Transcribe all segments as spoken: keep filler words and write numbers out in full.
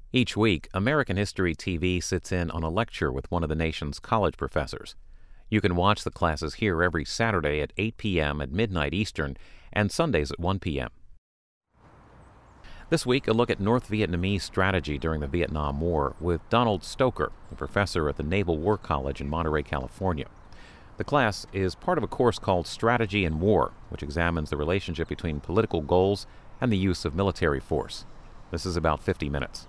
Each week, American History T V sits in on a lecture with one of the nation's college professors. You can watch the classes here every Saturday at eight p.m. at midnight Eastern and Sundays at one p.m. This week, a look at North Vietnamese strategy during the Vietnam War with Donald Stoker, a professor at the Naval War College in Monterey, California. The class is part of a course called Strategy in War, which examines the relationship between political goals and the use of military force. This is about fifty minutes.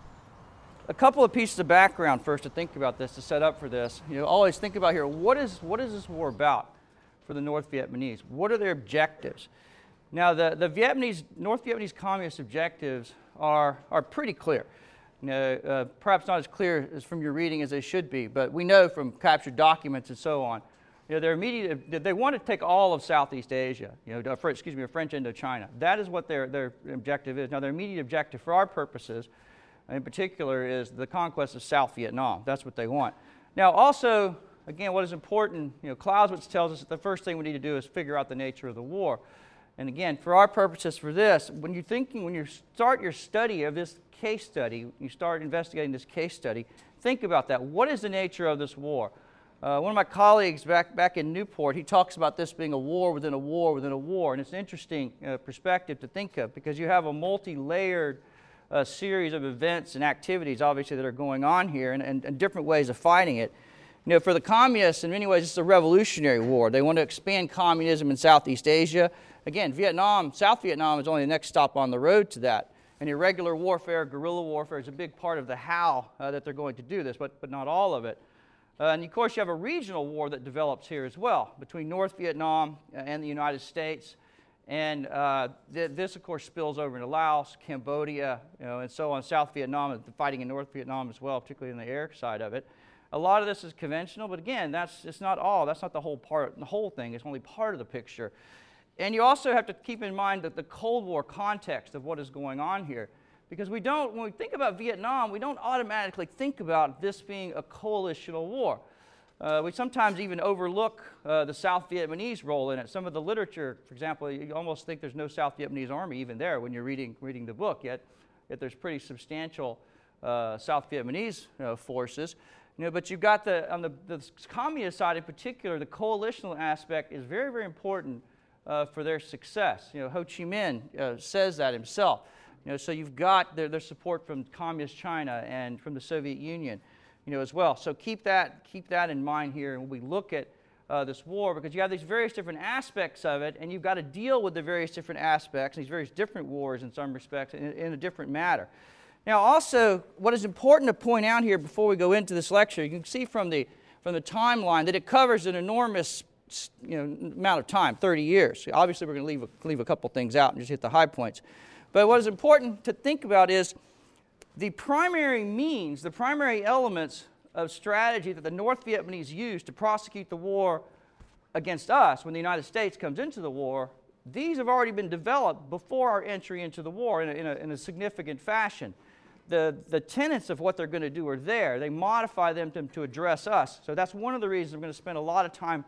A couple of pieces of background first to think about this, to set up for this. You know, always think about here, what is, what is this war about for the North Vietnamese? What are their objectives? Now, the, the Vietnamese, North Vietnamese Communist objectives are, are pretty clear. You know, uh, perhaps not as clear as from your reading as they should be, but we know from captured documents and so on. You know, their immediate, they want to take all of Southeast Asia, you know, excuse me, French Indochina. That is what their, their objective is. Now, their immediate objective for our purposes in particular is the conquest of South Vietnam. That's what they want. Now also, again, what is important, you know, Clausewitz tells us that the first thing we need to do is figure out the nature of the war. And again, for our purposes for this, when you're thinking, when you start your study of this case study, you start investigating this case study, think about that. What is the nature of this war? Uh, one of my colleagues back, back in Newport, he talks about this being a war within a war within a war. And it's an interesting uh, perspective to think of because you have a multi-layered a series of events and activities, obviously, that are going on here and, and, and different ways of fighting it. You know, for the communists, in many ways, it's a revolutionary war. They want to expand communism in Southeast Asia. Again, Vietnam, South Vietnam is only the next stop on the road to that. And irregular warfare, guerrilla warfare is a big part of the how uh, that they're going to do this, but, but not all of it. Uh, and of course, you have a regional war that develops here as well between North Vietnam and the United States. And uh, th this, of course, spills over into Laos, Cambodia, you know, and so on. South Vietnam, the fighting in North Vietnam as well, particularly in the air side of it. A lot of this is conventional, but again, that's it's not all. That's not the whole part. The whole thing is only part of the picture. And you also have to keep in mind that the Cold War context of what is going on here, because we don't, when we think about Vietnam, we don't automatically think about this being a coalitional war. Uh, we sometimes even overlook uh, the South Vietnamese role in it. Some of the literature, for example, you almost think there's no South Vietnamese army even there when you're reading, reading the book, yet, yet there's pretty substantial uh, South Vietnamese you know, forces. You know, but you've got the, on the, the communist side in particular, the coalitional aspect is very, very important uh, for their success. You know, Ho Chi Minh uh, says that himself. You know, so you've got their, their support from communist China and from the Soviet Union. You know, as well. So keep that, keep that in mind here when we look at uh, this war, because you have these various different aspects of it, and you've got to deal with the various different aspects, these various different wars in some respects, in, in a different matter. Now, also, what is important to point out here before we go into this lecture, you can see from the, from the timeline that it covers an enormous you know, amount of time, thirty years. Obviously, we're going to leave a, leave a couple things out and just hit the high points. But what is important to think about is the primary means, the primary elements of strategy that the North Vietnamese used to prosecute the war against us when the United States comes into the war, these have already been developed before our entry into the war in a, in a, in a significant fashion. The, the tenets of what they're going to do are there. They modify them to, to address us. So that's one of the reasons I'm going to spend a lot of time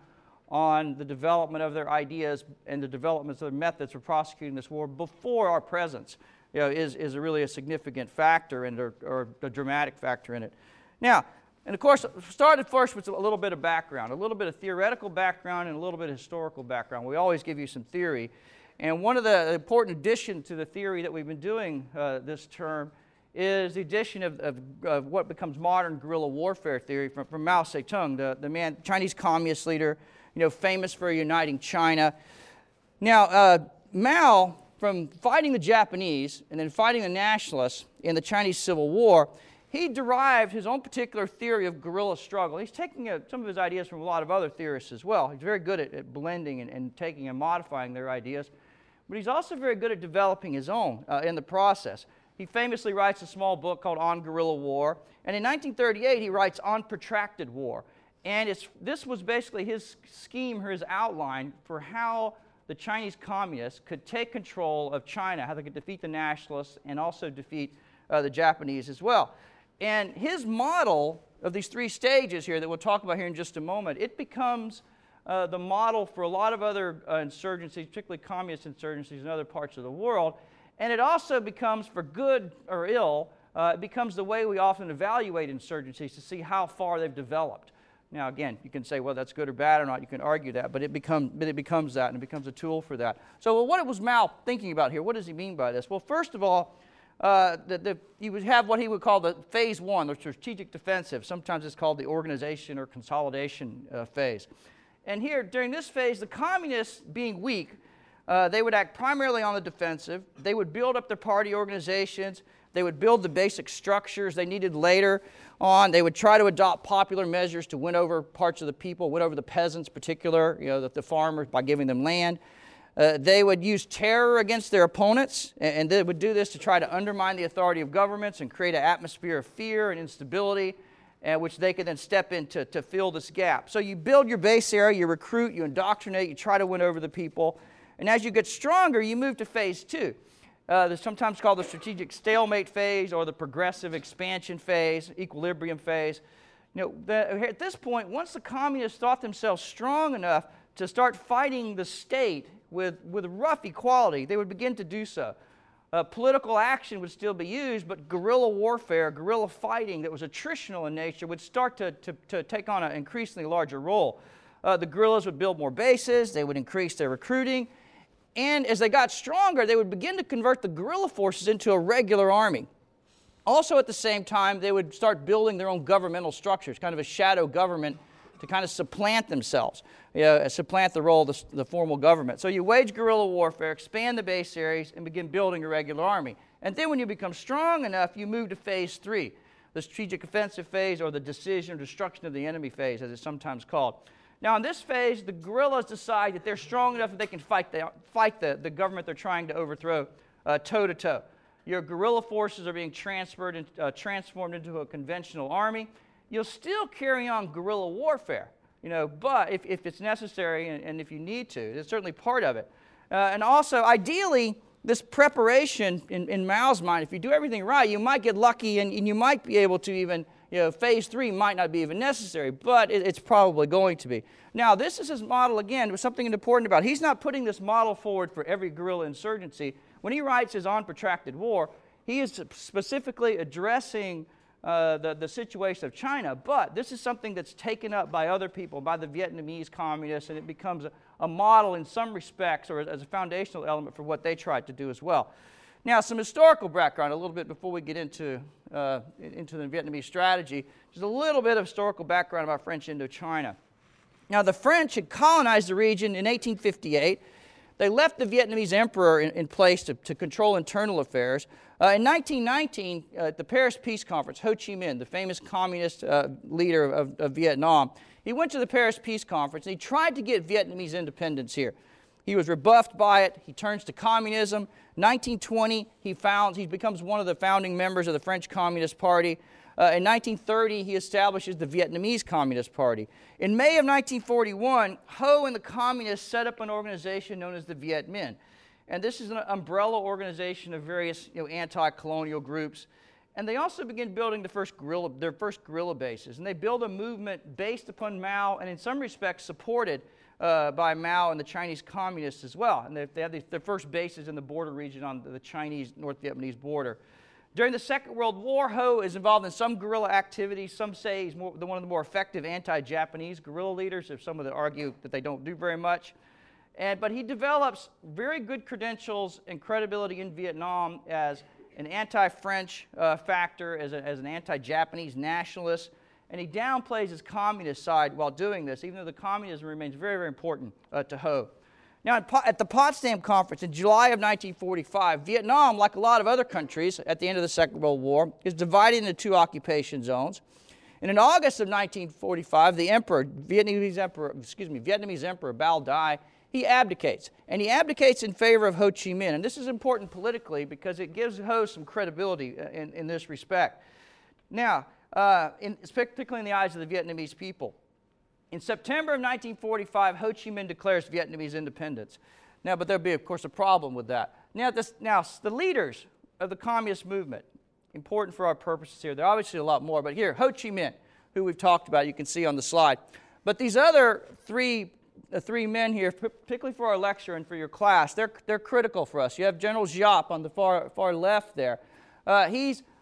on the development of their ideas and the developments of their methods for prosecuting this war before our presence. You know, is, is really a significant factor and or, or a dramatic factor in it. Now, and of course, started first with a little bit of background, a little bit of theoretical background and a little bit of historical background. We always give you some theory. And one of the important additions to the theory that we've been doing uh, this term is the addition of, of, of what becomes modern guerrilla warfare theory from, from Mao Zedong, the, the man, Chinese communist leader, you know, famous for uniting China. Now, uh, Mao, from fighting the Japanese and then fighting the nationalists in the Chinese Civil War, he derived his own particular theory of guerrilla struggle. He's taking a, some of his ideas from a lot of other theorists as well. He's very good at, at blending and, and taking and modifying their ideas. But he's also very good at developing his own uh, in the process. He famously writes a small book called On Guerrilla War. And in nineteen thirty-eight, he writes On Protracted War. And it's, this was basically his scheme or his outline for how the Chinese communists could take control of China, how they could defeat the nationalists and also defeat uh, the Japanese as well. And his model of these three stages here that we'll talk about here in just a moment, it becomes uh, the model for a lot of other uh, insurgencies, particularly communist insurgencies in other parts of the world. And it also becomes, for good or ill, uh, it becomes the way we often evaluate insurgencies to see how far they've developed. Now, again, you can say, well, that's good or bad or not. You can argue that, but it, become, but it becomes that, and it becomes a tool for that. So well, what was Mao thinking about here? What does he mean by this? Well, first of all, uh, the, the, he would have what he would call the phase one, the strategic defensive. Sometimes it's called the organization or consolidation uh, phase. And here, during this phase, the communists, being weak, uh, they would act primarily on the defensive. They would build up their party organizations. They would build the basic structures they needed later on. They would try to adopt popular measures to win over parts of the people, win over the peasants in particular, you know, the, the farmers, by giving them land. Uh, they would use terror against their opponents, and, and they would do this to try to undermine the authority of governments and create an atmosphere of fear and instability, uh, which they could then step in to, to fill this gap. So you build your base area, you recruit, you indoctrinate, you try to win over the people. And as you get stronger, you move to phase two. Uh, they're sometimes called the strategic stalemate phase or the progressive expansion phase, equilibrium phase. You know, the, at this point, once the communists thought themselves strong enough to start fighting the state with, with rough equality, they would begin to do so. Uh, political action would still be used, but guerrilla warfare, guerrilla fighting that was attritional in nature would start to, to, to take on an increasingly larger role. Uh, the guerrillas would build more bases, they would increase their recruiting, and as they got stronger, they would begin to convert the guerrilla forces into a regular army. Also at the same time, they would start building their own governmental structures, kind of a shadow government to kind of supplant themselves, you know, supplant the role of the, the formal government. So you wage guerrilla warfare, expand the base areas, and begin building a regular army. And then when you become strong enough, you move to phase three, the strategic offensive phase, or the decision or destruction of the enemy phase, as it's sometimes called. Now, in this phase, the guerrillas decide that they're strong enough that they can fight the, fight the, the government they're trying to overthrow uh, toe-to-toe. Your guerrilla forces are being transferred and uh, transformed into a conventional army. You'll still carry on guerrilla warfare, you know, but if, if it's necessary and, and if you need to, it's certainly part of it. Uh, and also, ideally, this preparation in, in Mao's mind, if you do everything right, you might get lucky and, and you might be able to even, you know, phase three might not be even necessary, but it, it's probably going to be. Now, this is his model, again, with something important about it. He's not putting this model forward for every guerrilla insurgency. When he writes his On Protracted War, he is specifically addressing uh, the, the situation of China, but this is something that's taken up by other people, by the Vietnamese communists, and it becomes a, a model in some respects, or as a foundational element for what they tried to do as well. Now, some historical background a little bit before we get into, uh, into the Vietnamese strategy. Just a little bit of historical background about French Indochina. Now, the French had colonized the region in eighteen fifty-eight. They left the Vietnamese emperor in, in place to, to control internal affairs. Uh, in nineteen nineteen, uh, at the Paris Peace Conference, Ho Chi Minh, the famous communist uh, leader of, of Vietnam, he went to the Paris Peace Conference and he tried to get Vietnamese independence here. He was rebuffed by it. He turns to communism. nineteen twenty, he founds, he becomes one of the founding members of the French Communist Party. Uh, in nineteen thirty, he establishes the Vietnamese Communist Party. In May of nineteen forty-one, Ho and the communists set up an organization known as the Viet Minh. And this is an umbrella organization of various, you know, anti-colonial groups. And they also begin building the first guerrilla, their first guerrilla bases. And they build a movement based upon Mao and in some respects supported uh, by Mao and the Chinese communists as well. And they, they have these, their first bases in the border region on the Chinese North Vietnamese border. During the Second World War, Ho is involved in some guerrilla activities. Some say he's more, one of the more effective anti-Japanese guerrilla leaders. There's some that argue that they don't do very much. And, but he develops very good credentials and credibility in Vietnam as an anti-French uh, factor, as, a, as an anti-Japanese nationalist. And he downplays his communist side while doing this, even though the communism remains very, very important uh, to Ho. Now, at the Potsdam Conference in July of nineteen forty-five, Vietnam, like a lot of other countries at the end of the Second World War, is divided into two occupation zones. And in August of nineteen forty-five, the emperor, Vietnamese emperor, excuse me, Vietnamese emperor Bao Dai, he abdicates. And he abdicates in favor of Ho Chi Minh. And this is important politically because it gives Ho some credibility in, in this respect. Now, uh, in, particularly in the eyes of the Vietnamese people. In September of nineteen forty-five, Ho Chi Minh declares Vietnamese independence. Now, but there'll be, of course, a problem with that. Now, this, now, the leaders of the communist movement, important for our purposes here, there are obviously a lot more, but here, Ho Chi Minh, who we've talked about, you can see on the slide. But these other three, uh, three men here, particularly for our lecture and for your class, they're, they're critical for us. You have General Giap on the far, far left there. Uh, he's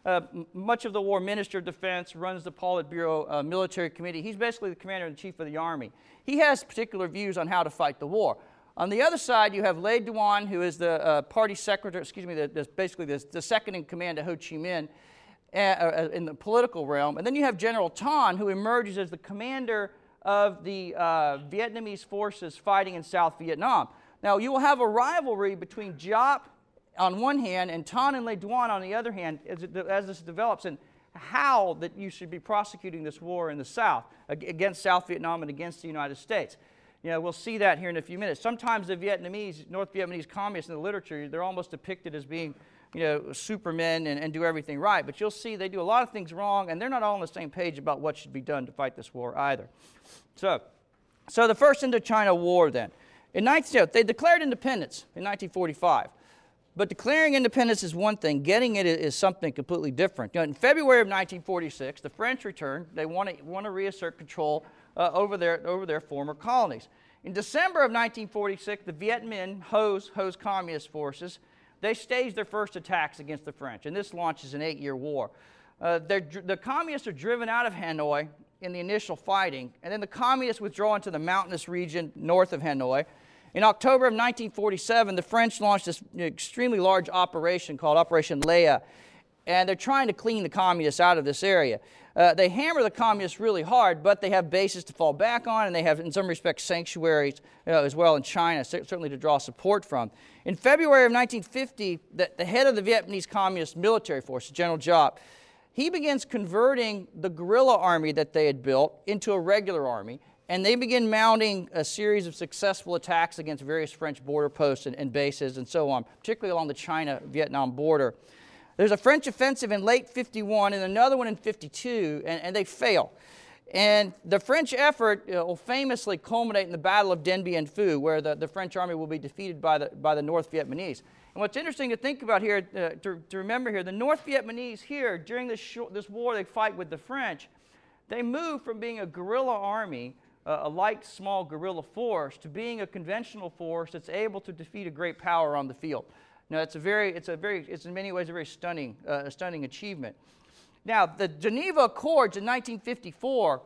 uh, much of the war, Minister of Defense, runs the Politburo uh, Military Committee. He's basically the commander-in-chief of the Army. He has particular views on how to fight the war. On the other side, you have Lê Duan, who is the uh, party secretary, excuse me, the, the, basically the, the second in command to Ho Chi Minh uh, uh, in the political realm. And then you have General Tan, who emerges as the commander of the uh, Vietnamese forces fighting in South Vietnam. Now, you will have a rivalry between Giap on one hand and Tan and Lê Duan on the other hand as, it, as this develops, and how that you should be prosecuting this war in the South against South Vietnam and against the United States. You know, we'll see that here in a few minutes. Sometimes the Vietnamese, North Vietnamese communists in the literature, they're almost depicted as being, you know, supermen and, and do everything right. But you'll see they do a lot of things wrong, and they're not all on the same page about what should be done to fight this war either. So, so the First Indochina War then. In nineteen, they declared independence in nineteen forty-five. But declaring independence is one thing. Getting it is something completely different. You know, in February of nineteen forty-six, the French returned. They want to, want to reassert control uh, over, their, over their former colonies. In December of nineteen forty-six, the Viet Minh, Ho's, Ho's communist forces, they staged their first attacks against the French, and this launches an eight-year war. Uh, the communists are driven out of Hanoi in the initial fighting, and then the communists withdraw into the mountainous region north of Hanoi. In October of nineteen forty-seven, the French launched this extremely large operation called Operation Leia, and they're trying to clean the communists out of this area. Uh, they hammer the communists really hard, but they have bases to fall back on, and they have, in some respects, sanctuaries you know, as well in China, certainly to draw support from. In February of nineteen fifty, the, the head of the Vietnamese Communist military forces, General Giap, he begins converting the guerrilla army that they had built into a regular army, and they begin mounting a series of successful attacks against various French border posts and, and bases and so on, particularly along the China-Vietnam border. There's a French offensive in late fifty-one and another one in fifty-two, and, and they fail. And the French effort you know, will famously culminate in the Battle of Dien Bien Phu, where the, the French army will be defeated by the, by the North Vietnamese. And what's interesting to think about here, uh, to, to remember here, the North Vietnamese here, during this, short, this war they fight with the French, they move from being a guerrilla army, uh, a light, small guerrilla force, to being a conventional force that's able to defeat a great power on the field. Now, it's a very, it's a very, it's in many ways a very stunning, uh, a stunning achievement. Now, the Geneva Accords in nineteen fifty-four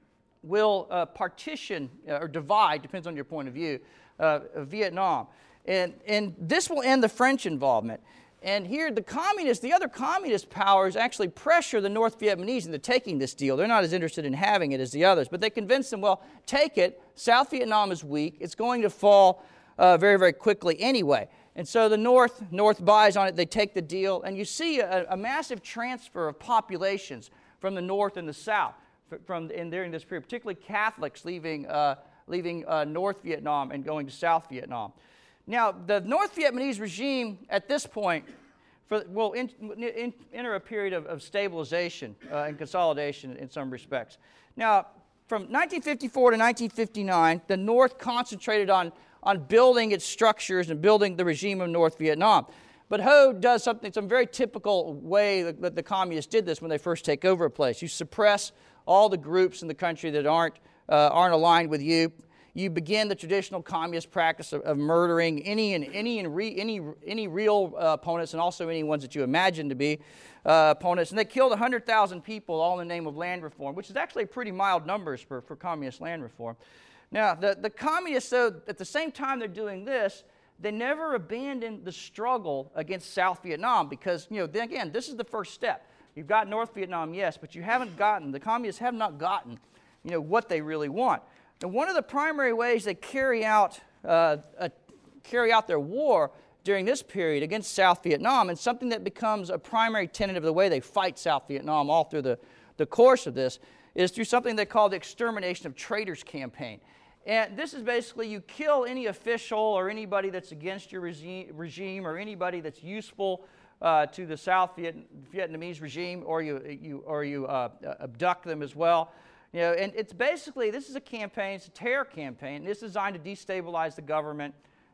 will uh, partition uh, or divide, depends on your point of view, uh, Vietnam. And, and this will end the French involvement. And here, the communists, the other communist powers actually pressure the North Vietnamese into taking this deal. They're not as interested in having it as the others, but they convince them, well, take it. South Vietnam is weak. It's going to fall uh, very, very quickly anyway. And so the North, North buys on it. They take the deal. And you see a, a massive transfer of populations from the North and the South from in during this period, particularly Catholics leaving, uh, leaving uh, North Vietnam and going to South Vietnam. Now, the North Vietnamese regime at this point for, will in, in, enter a period of, of stabilization uh, and consolidation in some respects. Now, from nineteen fifty-four to nineteen fifty-nine, the North concentrated on, on building its structures and building the regime of North Vietnam. But Ho does something, some very typical way that, that the communists did this when they first take over a place. You suppress all the groups in the country that aren't, uh, aren't aligned with you. You begin the traditional communist practice of, of murdering any and any and re, any any real uh, opponents, and also any ones that you imagine to be uh, opponents. And they killed one hundred thousand people, all in the name of land reform, which is actually pretty mild numbers for, for communist land reform. Now, the, the communists, though, at the same time they're doing this, they never abandoned the struggle against South Vietnam because, you know, then again, this is the first step. You've got North Vietnam, yes, but you haven't gotten, the communists have not gotten, you know, what they really want. And one of the primary ways they carry out, uh, uh, carry out their war during this period against South Vietnam, and something that becomes a primary tenet of the way they fight South Vietnam all through the, the course of this, is through something they call the Extermination of Traitors Campaign. And this is basically you kill any official or anybody that's against your regime, regime or anybody that's useful uh, to the South Viet, Vietnamese regime, or you, you, or you uh, abduct them as well. You know, and it's basically, this is a campaign, it's a terror campaign, and it's designed to destabilize the government,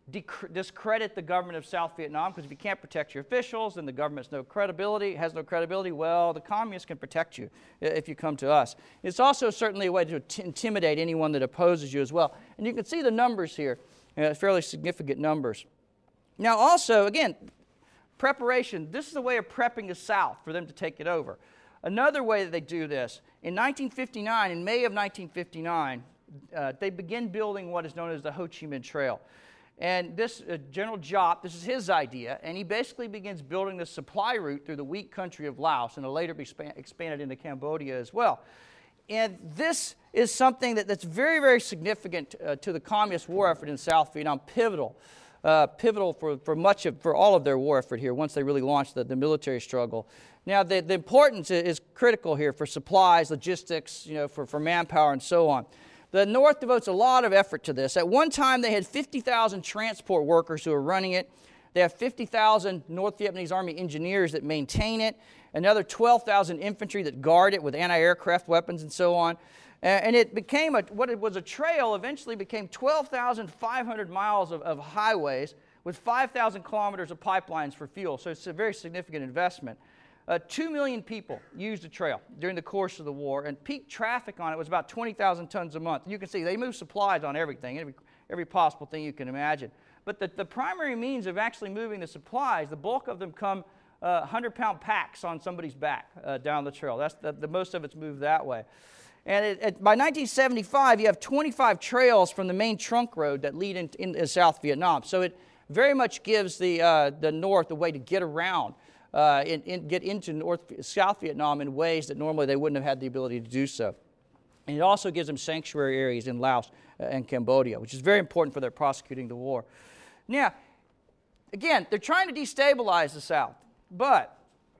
discredit the government of South Vietnam, because if you can't protect your officials, then the government's no credibility, has no credibility. Well, the communists can protect you if you come to us. It's also certainly a way to intimidate anyone that opposes you as well. And you can see the numbers here, you know, fairly significant numbers. Now also, again, preparation. This is a way of prepping the South for them to take it over. Another way that they do this, in nineteen fifty-nine, in May of nineteen fifty-nine, uh, they begin building what is known as the Ho Chi Minh Trail. And this uh, General Giap, this is his idea, and he basically begins building the supply route through the wheat country of Laos, and it'll later be span- expanded into Cambodia as well. And this is something that, that's very, very significant uh, to the communist war effort in South Vietnam, pivotal. Uh, pivotal for, for much of, for all of their war effort here once they really launched the, the military struggle. Now, the, the importance is critical here for supplies, logistics, you know, for, for manpower and so on. The North devotes a lot of effort to this. At one time, they had fifty thousand transport workers who are running it. They have fifty thousand North Vietnamese Army engineers that maintain it, another twelve thousand infantry that guard it with anti-aircraft weapons and so on. And it became, a, what it was a trail, eventually became twelve thousand five hundred miles of, of highways with five thousand kilometers of pipelines for fuel. So it's a very significant investment. Uh, Two million people used the trail during the course of the war, and peak traffic on it was about twenty thousand tons a month. You can see they move supplies on everything, every, every possible thing you can imagine. But the, the primary means of actually moving the supplies, the bulk of them come uh, one hundred pound packs on somebody's back uh, down the trail. That's the, the most of it's moved that way. And it, it, by nineteen seventy-five, you have twenty-five trails from the main trunk road that lead into in, in South Vietnam. So it very much gives the, uh, the North a way to get around, uh, and, and get into North, South Vietnam in ways that normally they wouldn't have had the ability to do so. And it also gives them sanctuary areas in Laos and Cambodia, which is very important for their prosecuting the war. Now, again, they're trying to destabilize the South, but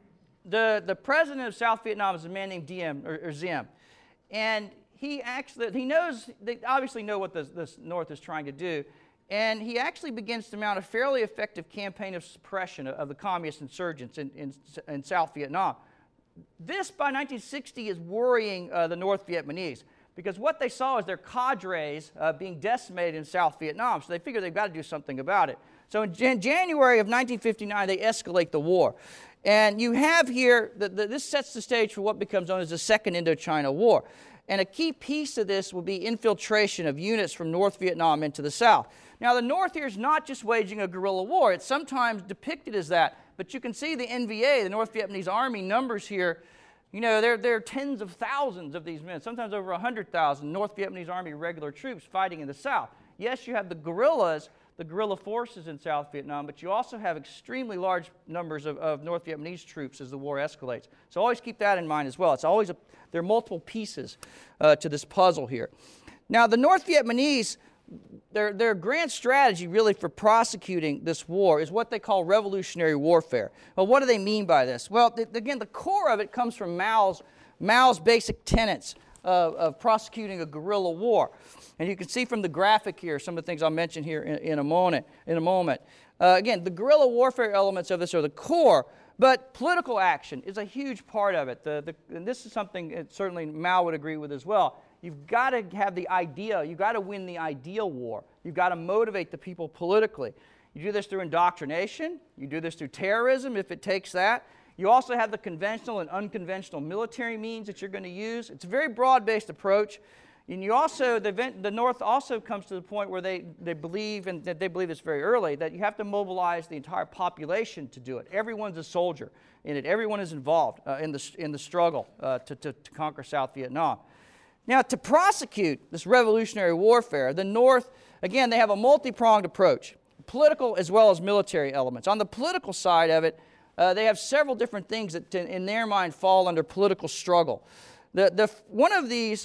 the, the president of South Vietnam is a man named Diem, or, or Diem. And he actually, he knows, they obviously know what the, the North is trying to do, and he actually begins to mount a fairly effective campaign of suppression of, of the communist insurgents in, in, in South Vietnam. This, by nineteen sixty, is worrying uh, the North Vietnamese, because what they saw is their cadres uh, being decimated in South Vietnam, so they figure they've got to do something about it. So in Jan- January of nineteen fifty-nine, they escalate the war. And you have here, the, the, this sets the stage for what becomes known as the Second Indochina War. And a key piece of this will be infiltration of units from North Vietnam into the South. Now, the North here is not just waging a guerrilla war. It's sometimes depicted as that. But you can see the N V A, the North Vietnamese Army, numbers here. You know, there, there are tens of thousands of these men, sometimes over one hundred thousand North Vietnamese Army regular troops fighting in the South. Yes, you have the guerrillas, the guerrilla forces in South Vietnam, but you also have extremely large numbers of, of North Vietnamese troops as the war escalates. So always keep that in mind as well. It's always a, there are multiple pieces uh, to this puzzle here. Now, the North Vietnamese, their, their grand strategy really for prosecuting this war is what they call revolutionary warfare. Well, what do they mean by this? Well, th- again, the core of it comes from Mao's, Mao's basic tenets of, of prosecuting a guerrilla war. And you can see from the graphic here some of the things I'll mention here in, in a moment. In a moment. Uh, again, the guerrilla warfare elements of this are the core, but political action is a huge part of it. The, the, and this is something that certainly Mao would agree with as well. You've got to have the idea. You've got to win the ideal war. You've got to motivate the people politically. You do this through indoctrination. You do this through terrorism, if it takes that. You also have the conventional and unconventional military means that you're going to use. It's a very broad-based approach. And you also, the, the North also comes to the point where they, they believe, and that they believe this very early, that you have to mobilize the entire population to do it. Everyone's a soldier in it. Everyone is involved uh, in, the, in the struggle uh, to, to, to conquer South Vietnam. Now, to prosecute this revolutionary warfare, the North, again, they have a multi-pronged approach, political as well as military elements. On the political side of it, uh, they have several different things that, in their mind, fall under political struggle. The, the, one of these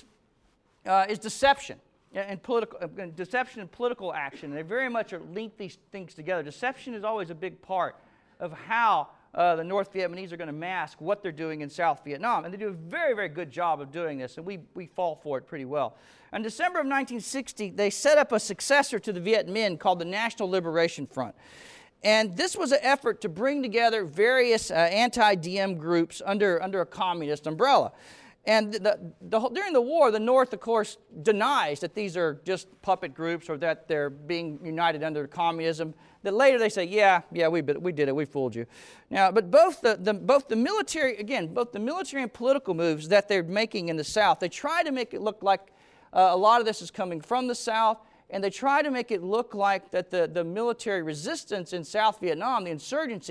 uh, is deception and political uh, deception and political action. They very much are link these things together. Deception is always a big part of how Uh, the North Vietnamese are going to mask what they're doing in South Vietnam. And they do a very, very good job of doing this, and we, we fall for it pretty well. In December of nineteen sixty, they set up a successor to the Viet Minh called the National Liberation Front. And this was an effort to bring together various uh, anti-Diem groups under, under a communist umbrella. And the, the, during the war, the North, of course, denies that these are just puppet groups or that they're being united under communism. That later they say, yeah, yeah, we, we did it, we fooled you. Now, but both the, the, both the military, again, both the military and political moves that they're making in the South, they try to make it look like uh, a lot of this is coming from the South, and they try to make it look like that the, the military resistance in South Vietnam, the insurgency,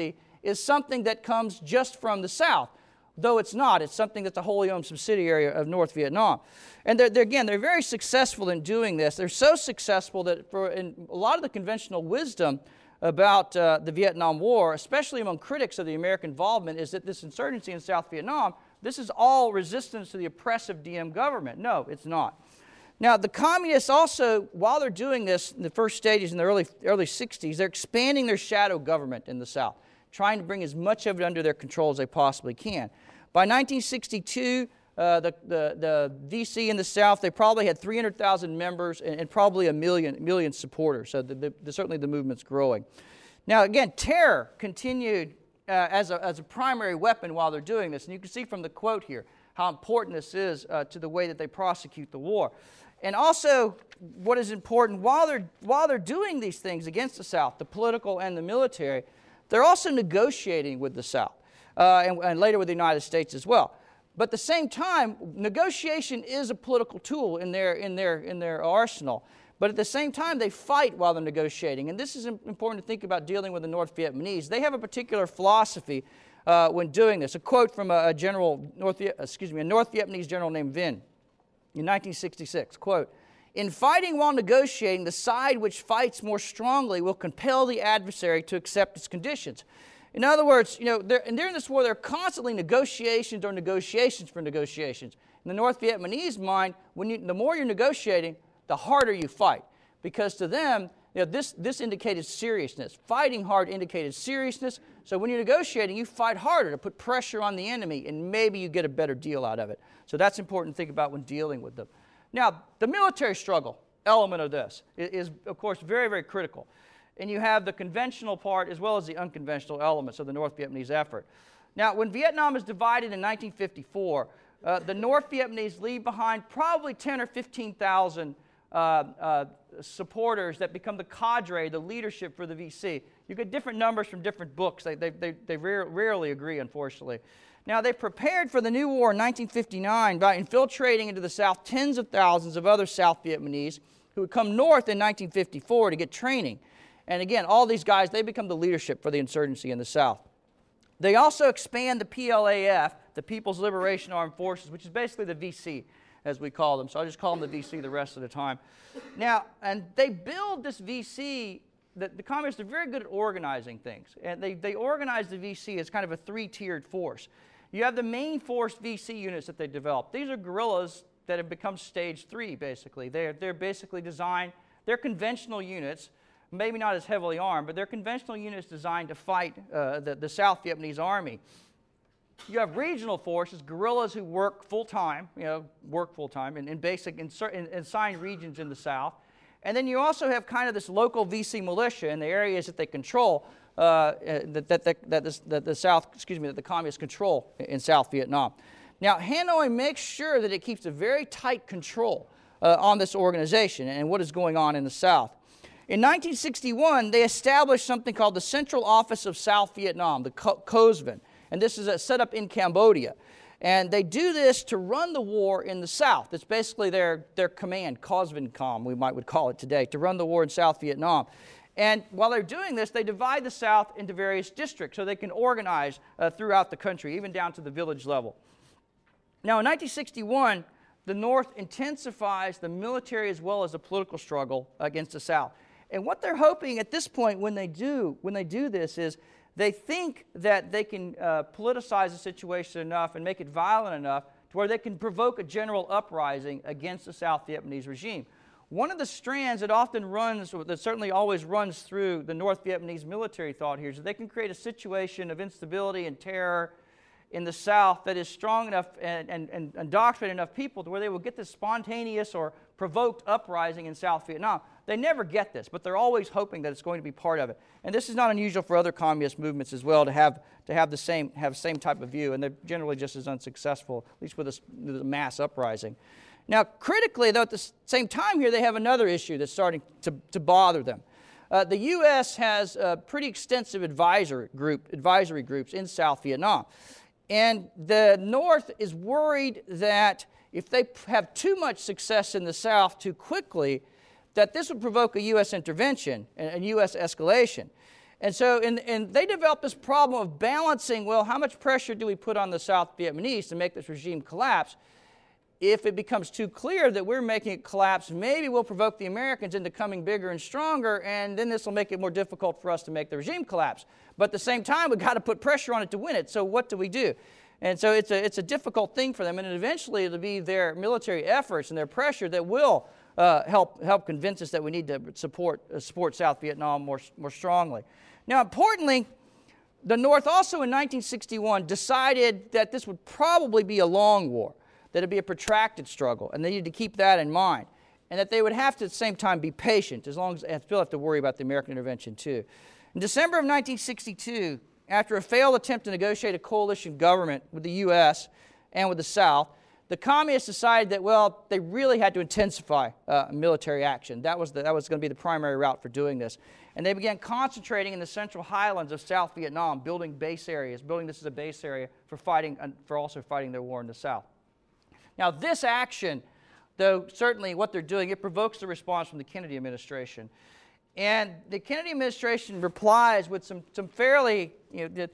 is something that comes just from the South, though it's not. It's something that's a wholly owned subsidiary of North Vietnam. And they're, they're, again, they're very successful in doing this. They're so successful that for in a lot of the conventional wisdom about uh, the Vietnam War, especially among critics of the American involvement, is that this insurgency in South Vietnam, this is all resistance to the oppressive Diem government. No, it's not. Now, the communists also, while they're doing this in the first stages in the early, early sixties, they're expanding their shadow government in the South, trying to bring as much of it under their control as they possibly can. By nineteen sixty-two, uh, the, the, the V C in the South, they probably had three hundred thousand members and, and probably a million, million supporters. So the, the, the, certainly the movement's growing. Now, again, terror continued uh, as, a, as a primary weapon while they're doing this. And you can see from the quote here how important this is uh, to the way that they prosecute the war. And also, what is important, while they're, while they're doing these things against the South, the political and the military, they're also negotiating with the South, uh, and, and later with the United States as well. But at the same time, negotiation is a political tool in their, in their, in their arsenal. But at the same time, they fight while they're negotiating. And this is important to think about dealing with the North Vietnamese. They have a particular philosophy uh, when doing this. A quote from a, a general, North, excuse me, a North Vietnamese general named Vinh in nineteen sixty-six, quote, "In fighting while negotiating, the side which fights more strongly will compel the adversary to accept its conditions." In other words, you know, and during this war, there are constantly negotiations or negotiations for negotiations. In the North Vietnamese mind, when you, the more you're negotiating, the harder you fight. Because to them, you know, this, this indicated seriousness. Fighting hard indicated seriousness. So when you're negotiating, you fight harder to put pressure on the enemy, and maybe you get a better deal out of it. So that's important to think about when dealing with them. Now, the military struggle element of this is, is, of course, very, very critical. And you have the conventional part as well as the unconventional elements of the North Vietnamese effort. Now, when Vietnam is divided in nineteen fifty-four, uh, the North Vietnamese leave behind probably ten or fifteen thousand uh, uh, supporters that become the cadre, the leadership for the V C. You get different numbers from different books. They, they, they, they rare, rarely agree, unfortunately. Now, they prepared for the new war in nineteen fifty-nine by infiltrating into the South tens of thousands of other South Vietnamese who would come north in nineteen fifty-four to get training. And again, all these guys, they become the leadership for the insurgency in the South. They also expand the P L A F, the People's Liberation Armed Forces, which is basically the V C, as we call them. So I'll just call them the V C the rest of the time. Now, and they build this V C, the, the communists are very good at organizing things. And they, they organize the V C as kind of a three-tiered force. You have the main force V C units that they develop. These are guerrillas that have become stage three, basically. They're, they're basically designed, they're conventional units, maybe not as heavily armed, but they're conventional units designed to fight uh, the, the South Vietnamese army. You have regional forces, guerrillas who work full-time, you know, work full-time in, in basic, in, in, in assigned regions in the South. And then you also have kind of this local V C militia in the areas that they control, uh, that, that, that, that, this, that the South, excuse me, that the communists control in South Vietnam. Now, Hanoi makes sure that it keeps a very tight control uh, on this organization and what is going on in the South. In nineteen sixty-one, they established something called the Central Office of South Vietnam, the COSVIN, and this is a, set up in Cambodia. And they do this to run the war in the South. It's basically their, their command, COSVINCOM, we might would call it today, to run the war in South Vietnam. And while they're doing this, they divide the South into various districts so they can organize uh, throughout the country, even down to the village level. Now, in nineteen sixty-one, the North intensifies the military as well as the political struggle against the South. And what they're hoping at this point when they do, when they do this is they think that they can uh, politicize the situation enough and make it violent enough to where they can provoke a general uprising against the South Vietnamese regime. One of the strands that often runs, that certainly always runs through the North Vietnamese military thought here is that they can create a situation of instability and terror in the South that is strong enough and, and, and indoctrinate enough people to where they will get this spontaneous or provoked uprising in South Vietnam. They never get this, but they're always hoping that it's going to be part of it. And this is not unusual for other communist movements as well to have to have the same have the same type of view, and they're generally just as unsuccessful, at least with a, with a mass uprising. Now, critically, though, at the same time here, they have another issue that's starting to, to bother them. Uh, the U S has a pretty extensive advisor group, advisory groups in South Vietnam. And the North is worried that if they have too much success in the South too quickly, that this would provoke a U S intervention and a U S escalation. And so and, and they developed this problem of balancing, well, how much pressure do we put on the South Vietnamese to make this regime collapse? If it becomes too clear that we're making it collapse, maybe we'll provoke the Americans into coming bigger and stronger, and then this will make it more difficult for us to make the regime collapse. But at the same time, we've got to put pressure on it to win it. So what do we do? And so it's a, it's a difficult thing for them, and eventually it'll be their military efforts and their pressure that will uh, help help convince us that we need to support uh, support South Vietnam more more strongly. Now, importantly, the North also in nineteen sixty-one decided that this would probably be a long war, that it'd be a protracted struggle, and they needed to keep that in mind, and that they would have to at the same time be patient, as long as they still have to worry about the American intervention too. In December of nineteen sixty-two, after a failed attempt to negotiate a coalition government with the U S and with the South, the communists decided that, well, they really had to intensify uh, military action. That was, the, that was going to be the primary route for doing this. And they began concentrating in the central highlands of South Vietnam, building base areas, building this as a base area for fighting, uh, for also fighting their war in the South. Now, this action, though certainly what they're doing, it provokes the response from the Kennedy administration. And the Kennedy administration replies with some, some fairly, you know,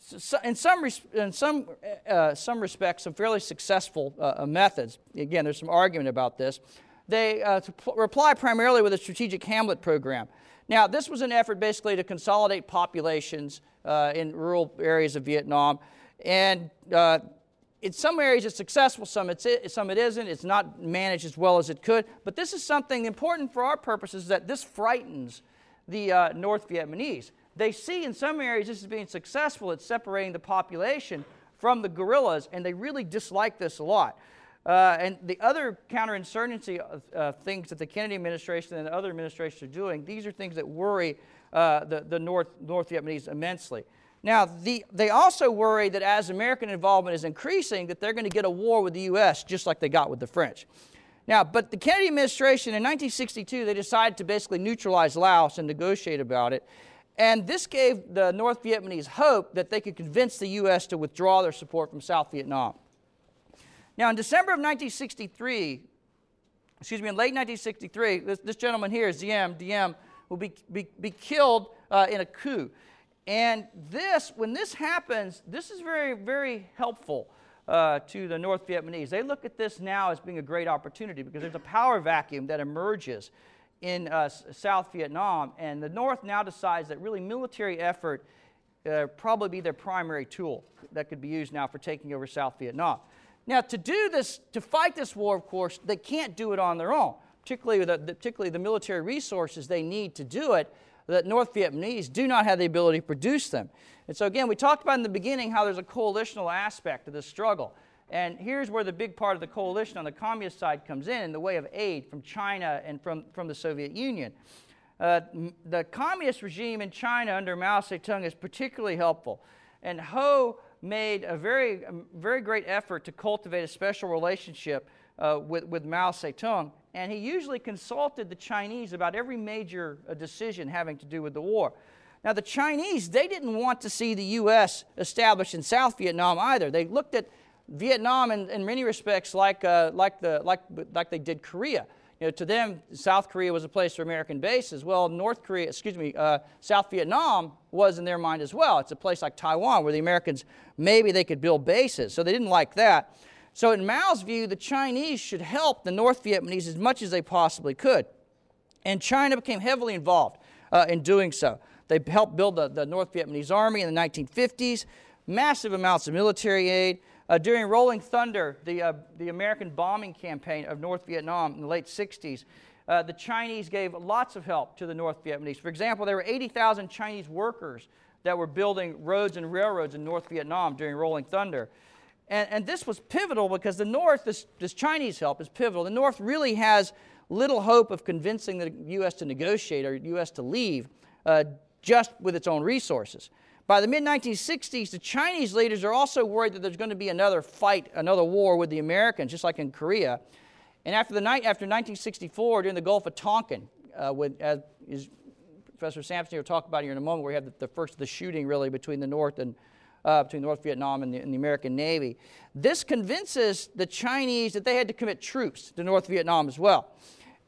in some, in some, uh, some respects, some fairly successful uh, methods. Again, there's some argument about this. They uh, reply primarily with a strategic Hamlet program. Now, this was an effort basically to consolidate populations uh, in rural areas of Vietnam. And uh, in some areas it's successful, some, it's it, some it isn't. It's not managed as well as it could. But this is something important for our purposes, that this frightens the uh, North Vietnamese. They see in some areas this as being successful at separating the population from the guerrillas, and they really dislike this a lot. Uh, and the other counterinsurgency uh, things that the Kennedy administration and the other administrations are doing, these are things that worry uh, the, the North, North Vietnamese immensely. Now, the, they also worry that as American involvement is increasing, that they're going to get a war with the U S just like they got with the French. Now, but the Kennedy administration in nineteen sixty-two, they decided to basically neutralize Laos and negotiate about it. And this gave the North Vietnamese hope that they could convince the U S to withdraw their support from South Vietnam. Now, in December of nineteen sixty-three, excuse me, in late nineteen sixty-three, this, this gentleman here, Diem, Diem, will be, be, be killed uh, in a coup. And this, when this happens, this is very, very helpful uh, to the North Vietnamese. They look at this now as being a great opportunity because there's a power vacuum that emerges in uh, South Vietnam, and the North now decides that really military effort uh, probably be their primary tool that could be used now for taking over South Vietnam. Now, to do this, to fight this war, of course, they can't do it on their own, particularly the, the, particularly the military resources they need to do it, that North Vietnamese do not have the ability to produce them. And so again, we talked about in the beginning how there's a coalitional aspect to this struggle. And here's where the big part of the coalition on the communist side comes in, in the way of aid from China and from, from the Soviet Union. Uh, the communist regime in China under Mao Zedong is particularly helpful. And Ho made a very, a very great effort to cultivate a special relationship uh, with, with Mao Zedong. And he usually consulted the Chinese about every major uh, decision having to do with the war. Now, the Chinese, they didn't want to see the U S established in South Vietnam either. They looked at Vietnam in, in many respects like, uh, like, the, like, like they did Korea. You know, to them, South Korea was a place for American bases. Well, North Korea, excuse me, uh, South Vietnam was in their mind as well. It's a place like Taiwan where the Americans, maybe they could build bases. So they didn't like that. So in Mao's view, the Chinese should help the North Vietnamese as much as they possibly could. And China became heavily involved uh, in doing so. They helped build the, the North Vietnamese army in the nineteen fifties, massive amounts of military aid. Uh, during Rolling Thunder, the, uh, the American bombing campaign of North Vietnam in the late sixties, uh, the Chinese gave lots of help to the North Vietnamese. For example, there were eighty thousand Chinese workers that were building roads and railroads in North Vietnam during Rolling Thunder. And, and this was pivotal because the North, this, this Chinese help is pivotal. The North really has little hope of convincing the U S to negotiate or U S to leave uh, just with its own resources. By the mid nineteen sixties, the Chinese leaders are also worried that there's going to be another fight, another war with the Americans, just like in Korea. And after the night, after nineteen sixty-four, during the Gulf of Tonkin, uh, with, as is Professor Sampson will talk about here in a moment, where we have the, the first of the shooting really between the North and Uh, between North Vietnam and the, and the American Navy. This convinces the Chinese that they had to commit troops to North Vietnam as well.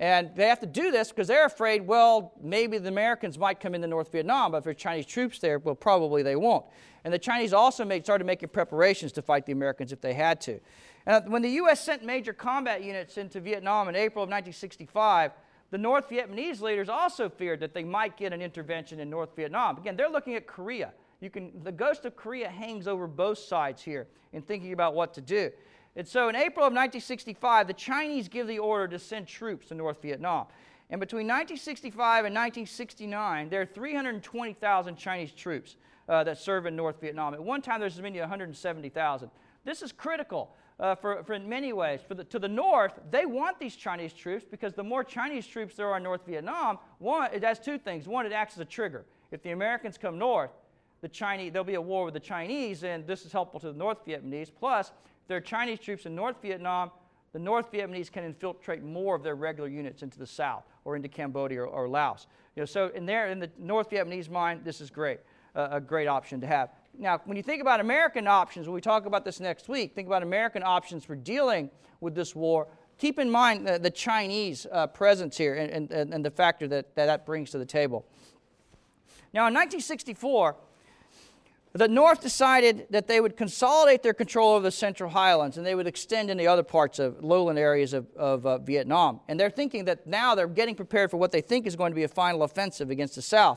And they have to do this because they're afraid, well, maybe the Americans might come into North Vietnam, but if there's Chinese troops there, well, probably they won't. And the Chinese also made, started making preparations to fight the Americans if they had to. And when the U S sent major combat units into Vietnam in April of nineteen sixty-five, the North Vietnamese leaders also feared that they might get an intervention in North Vietnam. Again, they're looking at Korea. You can, the ghost of Korea hangs over both sides here in thinking about what to do. And so in April of nineteen sixty-five, the Chinese give the order to send troops to North Vietnam. And between nineteen sixty-five and nineteen sixty-nine, there are three hundred twenty thousand Chinese troops uh, that serve in North Vietnam. At one time, there's as many as one hundred seventy thousand. This is critical uh, for, for in many ways. For the, to the north, they want these Chinese troops because the more Chinese troops there are in North Vietnam, one, it has two things. One, it acts as a trigger. If the Americans come north, the Chinese, there'll be a war with the Chinese, and this is helpful to the North Vietnamese. Plus, if there are Chinese troops in North Vietnam, the North Vietnamese can infiltrate more of their regular units into the south or into Cambodia or, or Laos. You know, so in there, in the North Vietnamese mind, this is great, uh, a great option to have. Now, when you think about American options, when we talk about this next week, think about American options for dealing with this war. Keep in mind the, the Chinese uh, presence here and, and, and the factor that, that that brings to the table. Now, in nineteen sixty-four, the North decided that they would consolidate their control of the Central Highlands and they would extend into other parts of lowland areas of, of uh, Vietnam. And they're thinking that now they're getting prepared for what they think is going to be a final offensive against the South.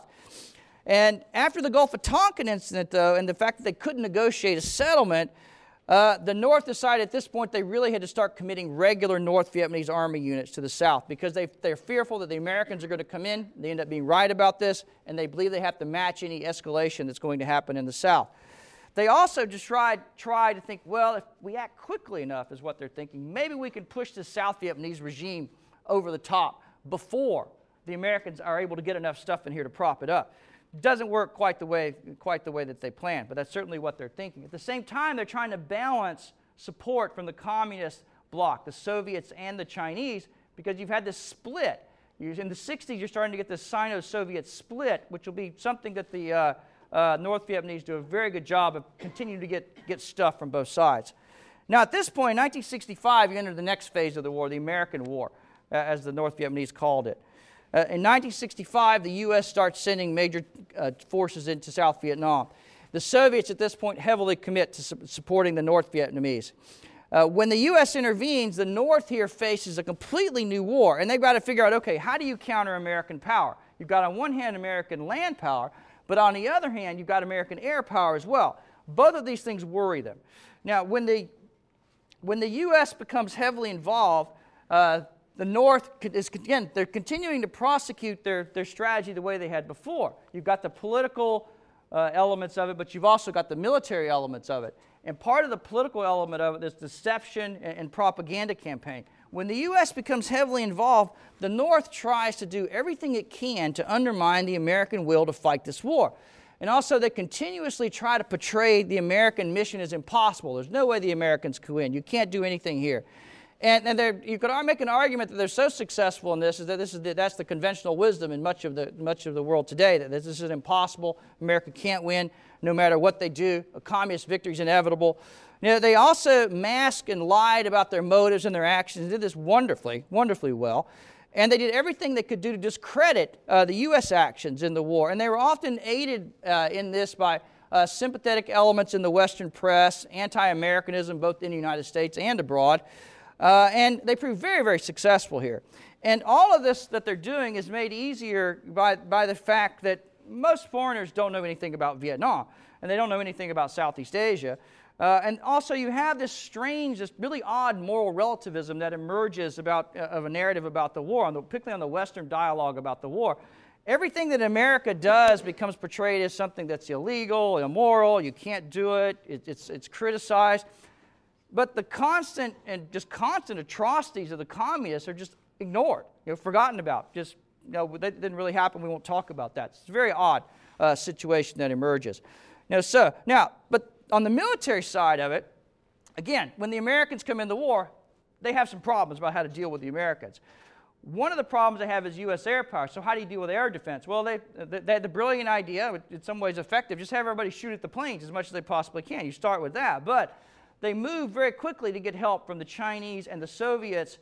And after the Gulf of Tonkin incident, though, and the fact that they couldn't negotiate a settlement, uh, the North decided at this point they really had to start committing regular North Vietnamese army units to the South because they, they're fearful that the Americans are going to come in. They end up being right about this, and they believe they have to match any escalation that's going to happen in the South. They also just tried, tried to think, well, if we act quickly enough is what they're thinking, maybe we can push the South Vietnamese regime over the top before the Americans are able to get enough stuff in here to prop it up. Doesn't work quite the way quite the way that they planned, but that's certainly what they're thinking. At the same time, they're trying to balance support from the communist bloc, the Soviets and the Chinese, because you've had this split. In the sixties, you're starting to get this Sino-Soviet split, which will be something that the uh, uh, North Vietnamese do a very good job of continuing to get, get stuff from both sides. Now, at this point, in nineteen sixty-five, you enter the next phase of the war, the American War, uh, as the North Vietnamese called it. Uh, in nineteen sixty-five, the U S starts sending major uh, forces into South Vietnam. The Soviets at this point heavily commit to su supporting the North Vietnamese. Uh, when the U S intervenes, the North here faces a completely new war, and they've got to figure out, okay, how do you counter American power? You've got on one hand American land power, but on the other hand, you've got American air power as well. Both of these things worry them. Now, when the, when the U S becomes heavily involved, uh, the North is, again, they're continuing to prosecute their, their strategy the way they had before. You've got the political uh, elements of it, but you've also got the military elements of it. And part of the political element of it is deception and, and propaganda campaign. When the U S becomes heavily involved, the North tries to do everything it can to undermine the American will to fight this war. And also, they continuously try to portray the American mission as impossible. There's no way the Americans could win. You can't do anything here. And, and you could make an argument that they're so successful in this is that this is the, that's the conventional wisdom in much of the much of the world today, that this is impossible. America can't win no matter what they do. A communist victory is inevitable. You know, they also masked and lied about their motives and their actions. They did this wonderfully, wonderfully well. And they did everything they could do to discredit uh, the U S actions in the war. And they were often aided uh, in this by uh, sympathetic elements in the Western press, anti-Americanism both in the United States and abroad. Uh, and they proved very, very successful here. And all of this that they're doing is made easier by, by the fact that most foreigners don't know anything about Vietnam, and they don't know anything about Southeast Asia. Uh, and also you have this strange, this really odd moral relativism that emerges about, uh, of a narrative about the war, on the, particularly on the Western dialogue about the war. Everything that America does becomes portrayed as something that's illegal, immoral, you can't do it, it it's, it's criticized. But the constant and just constant atrocities of the communists are just ignored, you know, forgotten about. Just, you know, that didn't really happen. We won't talk about that. It's a very odd uh, situation that emerges. Now, so now, but on the military side of it, again, when the Americans come in the war, they have some problems about how to deal with the Americans. One of the problems they have is U S air power. So how do you deal with air defense? Well, they, they had the brilliant idea, in some ways effective, just have everybody shoot at the planes as much as they possibly can. You start with that, but they moved very quickly to get help from the Chinese and the Soviets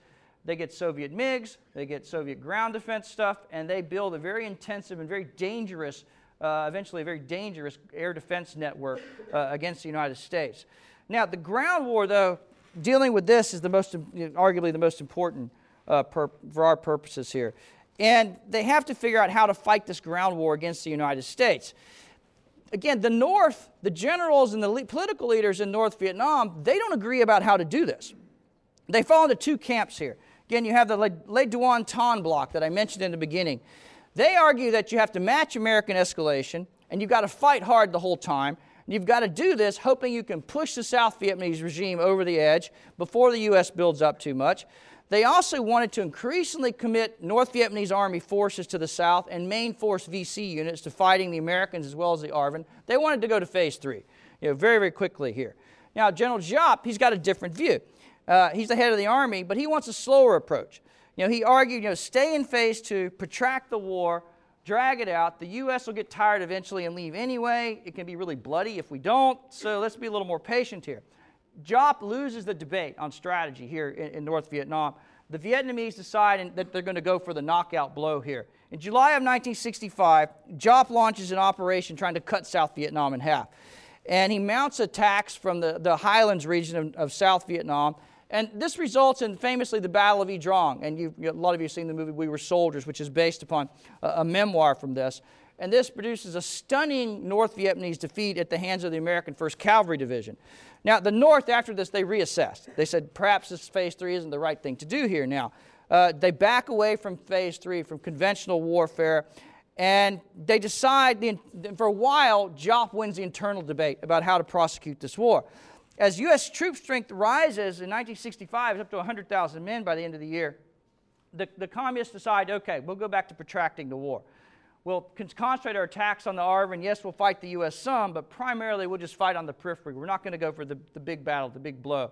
They get Soviet MiGs, they get Soviet ground defense stuff, and they build a very intensive and very dangerous, uh, eventually a very dangerous air defense network uh, against the United States. Now, the ground war, though, dealing with this is the most, arguably the most important uh, per, for our purposes here. And they have to figure out how to fight this ground war against the United States. Again, the North, the generals and the le- political leaders in North Vietnam, they don't agree about how to do this. They fall into two camps here. Again, you have the Le, Le Duan Tan bloc that I mentioned in the beginning. They argue that you have to match American escalation, and you've got to fight hard the whole time. And you've got to do this hoping you can push the South Vietnamese regime over the edge before the U S builds up too much. They also wanted to increasingly commit North Vietnamese Army forces to the south and main force V C units to fighting the Americans as well as the A R V N. They wanted to go to phase three, you know, very, very quickly here. Now, General Giap, he's got a different view. Uh, he's the head of the army, but he wants a slower approach. You know, he argued, you know, stay in phase two, protract the war, drag it out. The U S will get tired eventually and leave anyway. It can be really bloody if we don't, so let's be a little more patient here. Giap loses the debate on strategy here in, in North Vietnam. The Vietnamese decide that they're going to go for the knockout blow here. In July of nineteen sixty-five, Giap launches an operation trying to cut South Vietnam in half. And he mounts attacks from the, the highlands region of, of South Vietnam. And this results in, famously, the Battle of Y Trong. And you, a lot of you have seen the movie We Were Soldiers, which is based upon a, a memoir from this. And this produces a stunning North Vietnamese defeat at the hands of the American first Cavalry Division. Now, the North, after this, they reassessed. They said, perhaps this phase three isn't the right thing to do here now. Uh, they back away from phase three, from conventional warfare, and they decide, the, for a while, Giap wins the internal debate about how to prosecute this war. As U S troop strength rises in nineteen sixty-five, it's up to one hundred thousand men by the end of the year, the, the communists decide, okay, we'll go back to protracting the war. We'll concentrate our attacks on the A R V N. Yes, we'll fight the U S some, but primarily we'll just fight on the periphery. We're not going to go for the, the big battle, the big blow.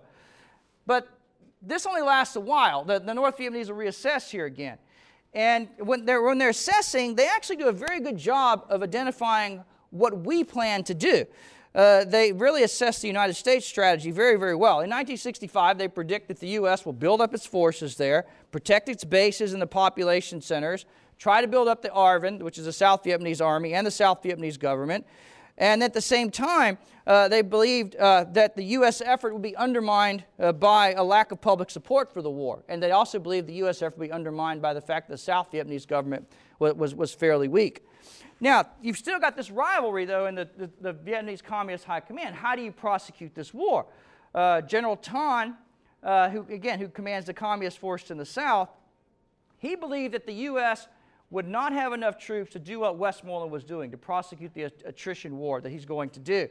But this only lasts a while. The, the North Vietnamese will reassess here again. And when they're, when they're assessing, they actually do a very good job of identifying what we plan to do. Uh, they really assess the United States strategy very, very well. In nineteen sixty-five, they predict that the U S will build up its forces there, protect its bases and the population centers, try to build up the A R V N, which is the South Vietnamese Army, and the South Vietnamese government. And at the same time, uh, they believed uh, that the U S effort would be undermined uh, by a lack of public support for the war. And they also believed the U S effort would be undermined by the fact that the South Vietnamese government was, was, was fairly weak. Now, you've still got this rivalry, though, in the, the, the Vietnamese Communist High Command. How do you prosecute this war? Uh, General Tan, uh, who, again, who commands the Communist force in the South, he believed that the U S would not have enough troops to do what Westmoreland was doing, to prosecute the attrition war that he's going to do.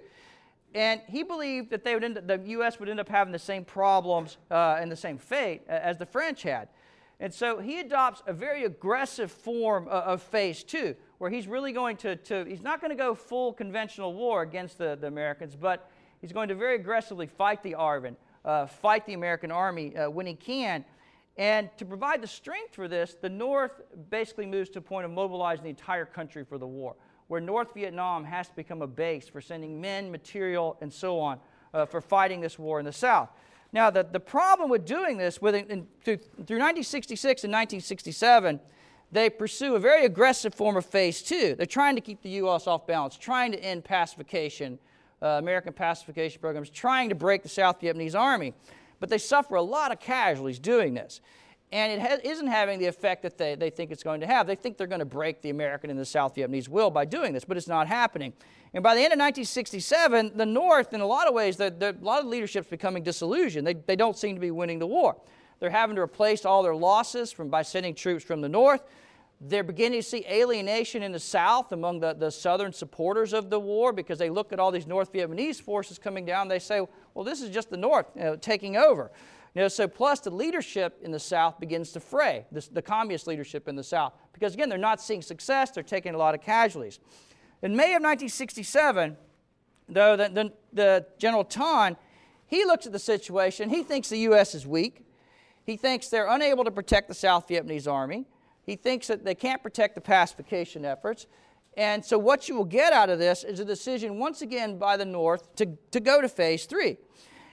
And he believed that they would end up, the U S would end up having the same problems uh, and the same fate as the French had. And so he adopts a very aggressive form of, of phase two, where he's really going to, to he's not going to go full conventional war against the, the Americans, but he's going to very aggressively fight the A R V N, uh, fight the American army uh, when he can. And to provide the strength for this, the North basically moves to a point of mobilizing the entire country for the war, where North Vietnam has to become a base for sending men, material, and so on uh, for fighting this war in the South. Now, the, the problem with doing this, with, in, through, through nineteen sixty-six and nineteen sixty-seven, they pursue a very aggressive form of phase two. They're trying to keep the U S off balance, trying to end pacification, uh, American pacification programs, trying to break the South Vietnamese army. But they suffer a lot of casualties doing this. And it ha isn't having the effect that they, they think it's going to have. They think they're going to break the American and the South Vietnamese will by doing this, but it's not happening. And by the end of nineteen sixty-seven, the North, in a lot of ways, the, the, a lot of leadership's becoming disillusioned. They, they don't seem to be winning the war. They're having to replace all their losses from, by sending troops from the North. They're beginning to see alienation in the South among the, the Southern supporters of the war, because they look at all these North Vietnamese forces coming down. They say, well, this is just the North you know, taking over. You know, so plus the leadership in the South begins to fray, this, the communist leadership in the South, because, again, they're not seeing success. They're taking a lot of casualties. In May of nineteen sixty-seven, though, the, the, the General Tan, he looks at the situation. He thinks the U S is weak. He thinks they're unable to protect the South Vietnamese army. He thinks that they can't protect the pacification efforts. And so what you will get out of this is a decision, once again, by the North to, to go to phase three.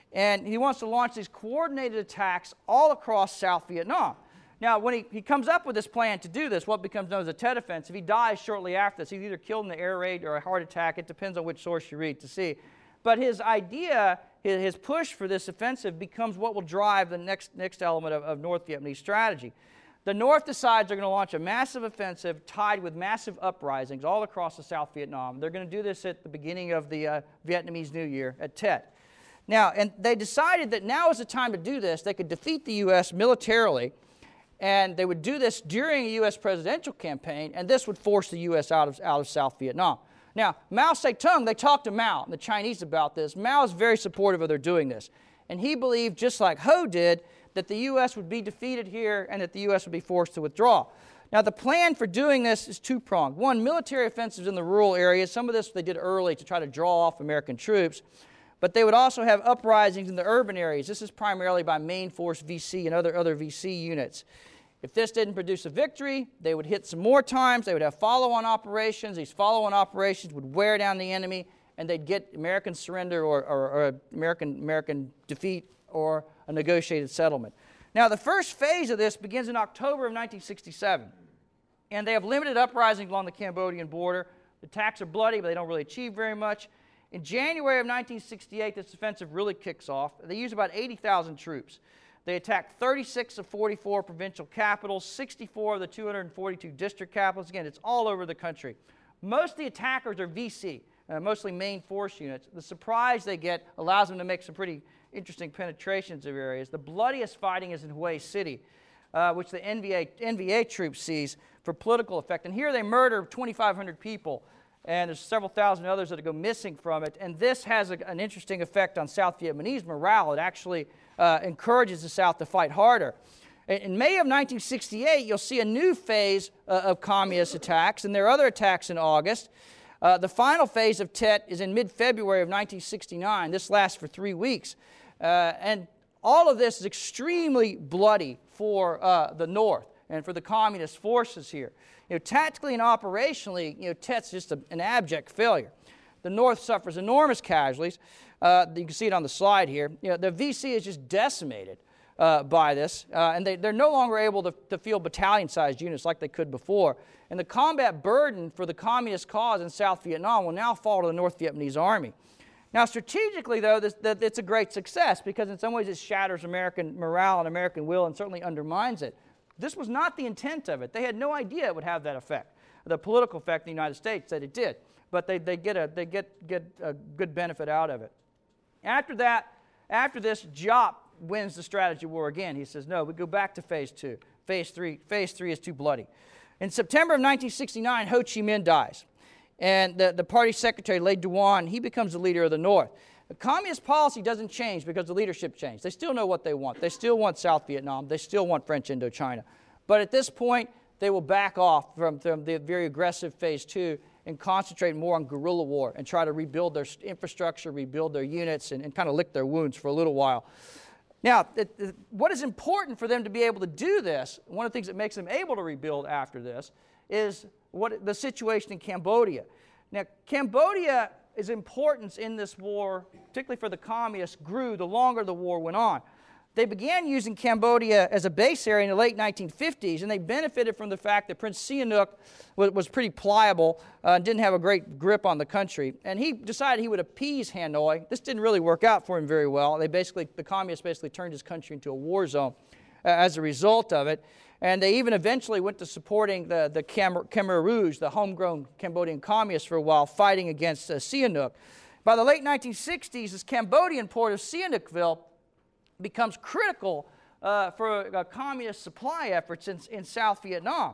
And he wants to launch these coordinated attacks all across South Vietnam. Now, when he, he comes up with this plan to do this, what becomes known as a Tet Offensive, he dies shortly after this. He's either killed in the air raid or a heart attack. It depends on which source you read to see. But his idea, his, his push for this offensive becomes what will drive the next, next element of, of North Vietnamese strategy. The North decides they're going to launch a massive offensive tied with massive uprisings all across the South Vietnam. They're going to do this at the beginning of the uh, Vietnamese New Year at Tet. Now, and they decided that now is the time to do this. They could defeat the U S militarily, and they would do this during a U S presidential campaign, and this would force the U S out of, out of South Vietnam. Now, Mao Zedong, they talked to Mao and the Chinese about this. Mao is very supportive of their doing this. And he believed, just like Ho did, that the U S would be defeated here and that the U S would be forced to withdraw. Now, the plan for doing this is two-pronged. One, military offensives in the rural areas. Some of this they did early to try to draw off American troops. But they would also have uprisings in the urban areas. This is primarily by Main Force V C and other, other V C units. If this didn't produce a victory, they would hit some more times. They would have follow-on operations. These follow-on operations would wear down the enemy, and they'd get American surrender or, or, or American, American defeat or a negotiated settlement. Now, the first phase of this begins in October of nineteen sixty-seven, and they have limited uprisings along the Cambodian border. The attacks are bloody, but they don't really achieve very much. In January of nineteen sixty-eight, this offensive really kicks off. They use about eighty thousand troops. They attacked thirty-six of forty-four provincial capitals, sixty-four of the two hundred forty-two district capitals. Again, it's all over the country. Most of the attackers are V C, uh, mostly main force units. The surprise they get allows them to make some pretty interesting penetrations of areas. The bloodiest fighting is in Hue City, uh, which the N V A, N V A troops seize for political effect. And here they murder twenty-five hundred people, and there's several thousand others that go missing from it. And this has a, an interesting effect on South Vietnamese morale. It actually uh, encourages the South to fight harder. In May of nineteen sixty-eight, you'll see a new phase uh, of communist attacks, and there are other attacks in August. Uh, the final phase of Tet is in mid-February of nineteen sixty-nine. This lasts for three weeks. Uh, and all of this is extremely bloody for uh, the North and for the communist forces here. You know, tactically and operationally, you know, Tet's just a, an abject failure. The North suffers enormous casualties. Uh, you can see it on the slide here. You know, the V C is just decimated uh, by this, uh, and they, they're no longer able to, to field battalion-sized units like they could before. And the combat burden for the communist cause in South Vietnam will now fall to the North Vietnamese Army. Now, strategically, though, this, that it's a great success because in some ways it shatters American morale and American will and certainly undermines it. This was not the intent of it. They had no idea it would have that effect, the political effect in the United States that it did. But they, they, get, a, they get, get a good benefit out of it. After that, after this, Giap wins the strategy war again. He says, no, we go back to phase two. Phase three, phase three is too bloody. In September of nineteen sixty-nine, Ho Chi Minh dies. And the, the party secretary, Le Duan, he becomes the leader of the North. The communist policy doesn't change because the leadership changed. They still know what they want. They still want South Vietnam. They still want French Indochina. But at this point, they will back off from, from the very aggressive phase two and concentrate more on guerrilla war and try to rebuild their infrastructure, rebuild their units, and, and kind of lick their wounds for a little while. Now, it, it, what is important for them to be able to do this, one of the things that makes them able to rebuild after this, is what the situation in Cambodia. Now, Cambodia, its importance in this war, particularly for the communists, grew the longer the war went on. They began using Cambodia as a base area in the late nineteen fifties, and they benefited from the fact that Prince Sihanouk was, was pretty pliable uh, and didn't have a great grip on the country. And he decided he would appease Hanoi. This didn't really work out for him very well. They basically, the communists basically turned his country into a war zone uh, as a result of it. And they even eventually went to supporting the, the Khmer, Khmer Rouge, the homegrown Cambodian communists, for a while, fighting against uh, Sihanouk. By the late nineteen sixties, this Cambodian port of Sihanoukville becomes critical uh, for uh, communist supply efforts in, in South Vietnam.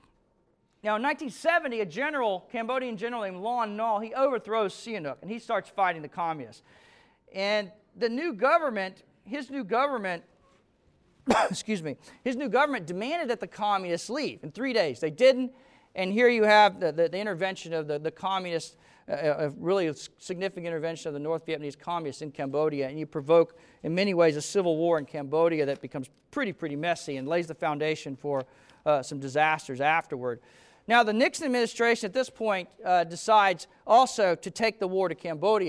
Now, in nineteen seventy, a general, Cambodian general named Lon Nol, he overthrows Sihanouk, and he starts fighting the communists. And the new government, his new government, excuse me, his new government demanded that the communists leave in three days. They didn't, and here you have the, the, the intervention of the, the communists, uh, a really significant intervention of the North Vietnamese communists in Cambodia, and you provoke, in many ways, a civil war in Cambodia that becomes pretty, pretty messy and lays the foundation for uh, some disasters afterward. Now, the Nixon administration at this point uh, decides also to take the war to Cambodia.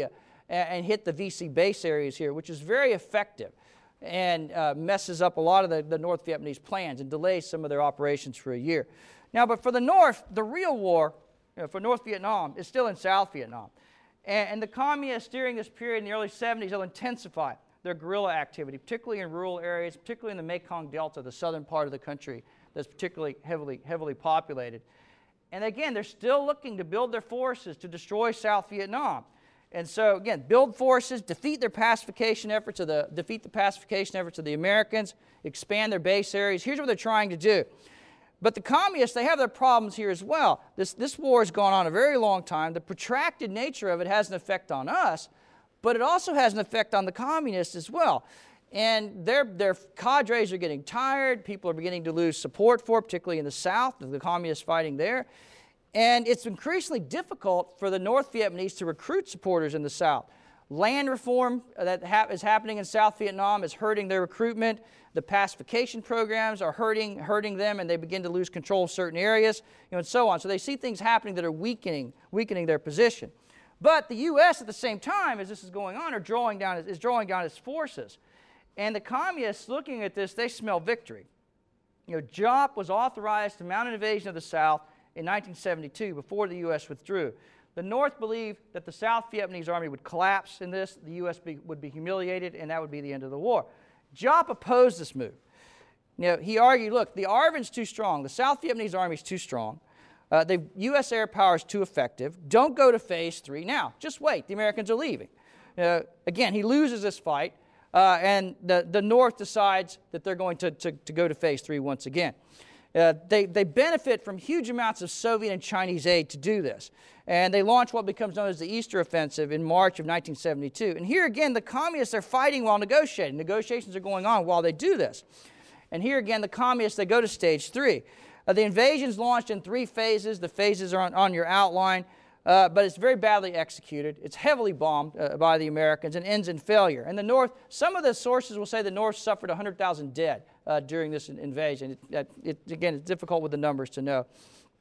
and, and hit the V C base areas here, which is very effective and uh, messes up a lot of the, the North Vietnamese plans and delays some of their operations for a year. Now, but for the North, the real war, you know, for North Vietnam is still in South Vietnam. And, and the communists during this period in the early seventies will intensify their guerrilla activity, particularly in rural areas, particularly in the Mekong Delta, the southern part of the country that's particularly heavily, heavily populated. And again, they're still looking to build their forces to destroy South Vietnam. And so, again, build forces, defeat their pacification efforts, of the, defeat the pacification efforts of the Americans, expand their base areas. Here's what they're trying to do. But the communists, they have their problems here as well. This, this war has gone on a very long time. The protracted nature of it has an effect on us, but it also has an effect on the communists as well. And their, their cadres are getting tired. People are beginning to lose support for it, particularly in the South, the communists fighting there. And it's increasingly difficult for the North Vietnamese to recruit supporters in the South. Land reform that ha is happening in South Vietnam is hurting their recruitment. The pacification programs are hurting, hurting them, and they begin to lose control of certain areas, you know, and so on. So they see things happening that are weakening, weakening their position. But the U S at the same time, as this is going on, are drawing down, is drawing down its forces. And the communists, looking at this, they smell victory. You know, Giap was authorized to mount an invasion of the South in nineteen seventy-two, before the U S withdrew. The North believed that the South Vietnamese army would collapse in this, the U S be, would be humiliated, and that would be the end of the war. Giap opposed this move. You know, he argued, look, the A R V N's too strong, the South Vietnamese army is too strong, uh, the U S air power is too effective, don't go to phase three now, just wait, the Americans are leaving. Uh, again, he loses this fight, uh, and the, the North decides that they're going to, to, to go to phase three once again. Uh, they, they benefit from huge amounts of Soviet and Chinese aid to do this. And they launch what becomes known as the Easter Offensive in March of nineteen seventy-two. And here again, the communists are fighting while negotiating. Negotiations are going on while they do this. And here again, the communists, they go to stage three. Uh, the invasion's launched in three phases. The phases are on, on your outline. Uh, but it's very badly executed. It's heavily bombed uh, by the Americans and ends in failure. And the North, some of the sources will say the North suffered one hundred thousand dead uh, during this invasion. It, it, again, it's difficult with the numbers to know.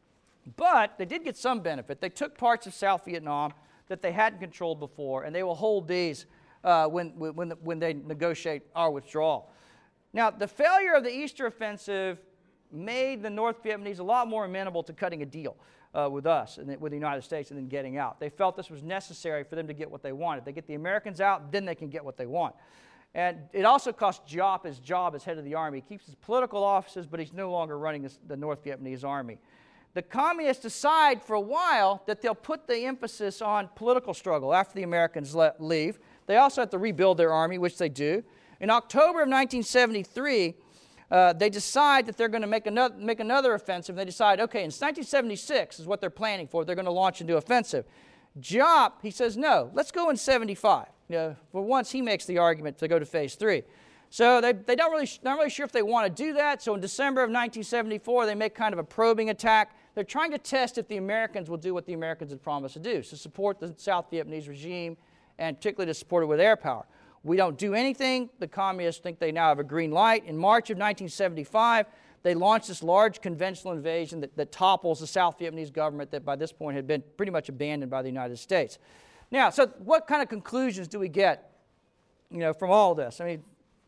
But they did get some benefit. They took parts of South Vietnam that they hadn't controlled before, and they will hold these uh, when, when, when they negotiate our withdrawal. Now, the failure of the Easter Offensive made the North Vietnamese a lot more amenable to cutting a deal uh, with us and with the United States and then getting out. They felt this was necessary for them to get what they wanted. They get the Americans out, then they can get what they want. And it also cost Giap his job as head of the army. He keeps his political offices, but he's no longer running this, the North Vietnamese army. The communists decide for a while that they'll put the emphasis on political struggle after the Americans let, leave. They also have to rebuild their army, which they do. In October of nineteen seventy-three, uh, they decide that they're going to make another, make another offensive. They decide, okay, in nineteen seventy-six is what they're planning for. They're going to launch a new offensive. Giap, he says, no, let's go in seventy-five. You know, for once, he makes the argument to go to phase three. So they, they don't really, not really sure if they want to do that. So in December of nineteen seventy-four, they make kind of a probing attack. They're trying to test if the Americans will do what the Americans had promised to do, to support the South Vietnamese regime and particularly to support it with air power. We don't do anything. The communists think they now have a green light. In March of nineteen seventy-five, they launched this large conventional invasion that, that topples the South Vietnamese government that by this point had been pretty much abandoned by the United States. Now, so what kind of conclusions do we get, you know, from all this? I mean,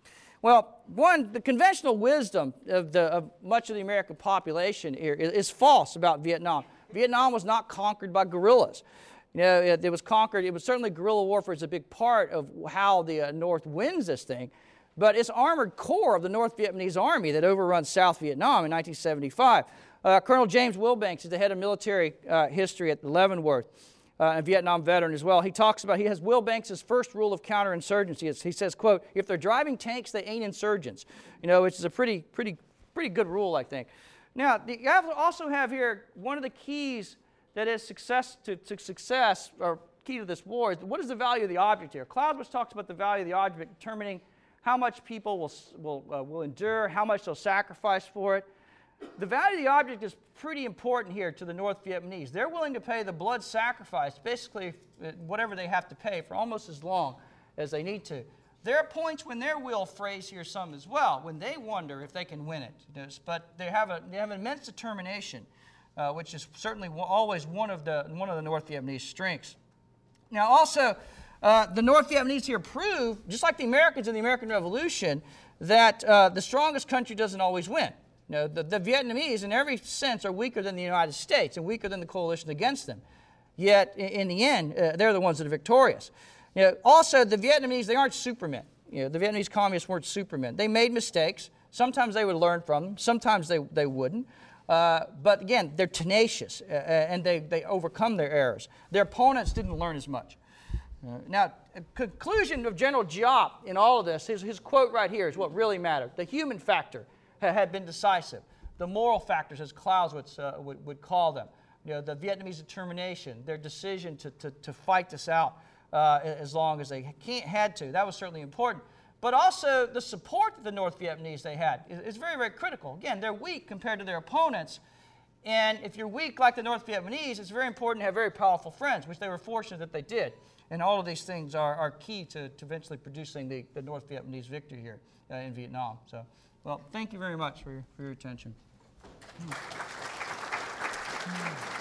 well, one, the conventional wisdom of, the, of much of the American population here is, is false about Vietnam. Vietnam was not conquered by guerrillas. You know, it, it was conquered, it was certainly guerrilla warfare is a big part of how the uh, North wins this thing, but it's armored core of the North Vietnamese army that overruns South Vietnam in nineteen seventy-five. Uh, Colonel James Wilbanks is the head of military uh, history at Leavenworth, uh, a Vietnam veteran as well. He talks about, he has Wilbanks' first rule of counterinsurgency. He says, quote, if they're driving tanks, they ain't insurgents, you know, which is a pretty, pretty, pretty good rule, I think. Now, the, you have also have here one of the keys that is success to, to success, or key to this war, is what is the value of the object here? Clausewitz talks about the value of the object determining how much people will, will, uh, will endure, how much they'll sacrifice for it. The value of the object is pretty important here to the North Vietnamese. They're willing to pay the blood sacrifice, basically whatever they have to pay, for almost as long as they need to. There are points when their will frays here some as well, when they wonder if they can win it. But they have, a, they have an immense determination, uh, which is certainly always one of the, one of the North Vietnamese strengths. Now also, Uh, the North Vietnamese here proved, just like the Americans in the American Revolution, that uh, the strongest country doesn't always win. You know, the, the Vietnamese, in every sense, are weaker than the United States and weaker than the coalition against them. Yet, in, in the end, uh, they're the ones that are victorious. You know, also, the Vietnamese, they aren't supermen. You know, the Vietnamese communists weren't supermen. They made mistakes. Sometimes they would learn from them. Sometimes they, they wouldn't. Uh, but again, they're tenacious, uh, and they, they overcome their errors. Their opponents didn't learn as much. Uh, now, a conclusion of General Giap in all of this, his, his quote right here is what really mattered. The human factor ha had been decisive. The moral factors, as Clausewitz uh, would, would call them, you know, the Vietnamese determination, their decision to, to, to fight this out uh, as long as they can't, had to, that was certainly important. But also the support that the North Vietnamese they had is, is very, very critical. Again, they're weak compared to their opponents. And if you're weak like the North Vietnamese, it's very important to have very powerful friends, which they were fortunate that they did. And all of these things are, are key to, to eventually producing the, the North Vietnamese victory here uh, in Vietnam. So, well, thank you very much for your, for your attention. Hmm.